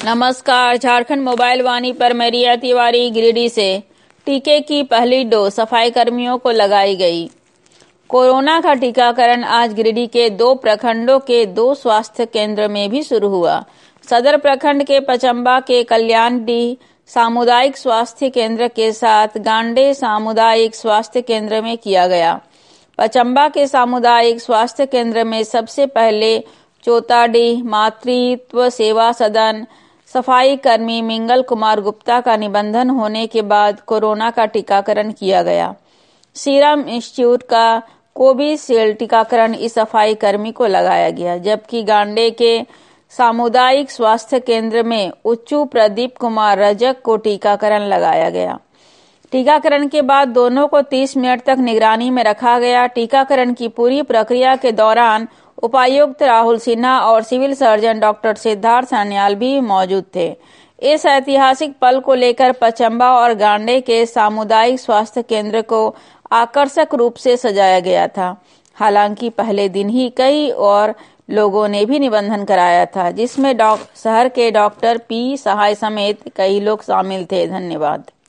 नमस्कार। झारखंड मोबाइल वाणी पर मैं रिया तिवारी गिरिडीह से। टीके की पहली डोज सफाई कर्मियों को लगाई गई। कोरोना का टीकाकरण आज गिरिडीह के 2 प्रखंडों के 2 स्वास्थ्य केंद्र में भी शुरू हुआ। सदर प्रखंड के पचम्बा के कल्याणडीह सामुदायिक स्वास्थ्य केंद्र के साथ गांडे सामुदायिक स्वास्थ्य केंद्र में किया गया। पचम्बा के सामुदायिक स्वास्थ्य केंद्र में सबसे पहले चोताडीह मातृत्व सेवा सदन सफाई कर्मी मिंगल कुमार गुप्ता का निबंधन होने के बाद कोरोना का टीकाकरण किया गया। सीरम इंस्टीट्यूट का कोविशील्ड टीकाकरण इस सफाई कर्मी को लगाया गया, जबकि गांडे के सामुदायिक स्वास्थ्य केंद्र में उच्चू प्रदीप कुमार रजक को टीकाकरण लगाया गया। टीकाकरण के बाद दोनों को 30 मिनट तक निगरानी में रखा गया। टीकाकरण की पूरी प्रक्रिया के दौरान उपायुक्त राहुल सिन्हा और civil surgeon doctor Siddharth Sanyal भी मौजूद थे। इस ऐतिहासिक पल को लेकर पचम्बा और गांडे के सामुदायिक स्वास्थ्य केंद्र को आकर्षक रूप से सजाया गया था। हालांकि पहले दिन ही कई और लोगों ने भी निबंधन कराया था, जिसमें शहर के डॉक्टर पी सहाय समेत कई लोग शामिल थे। धन्यवाद।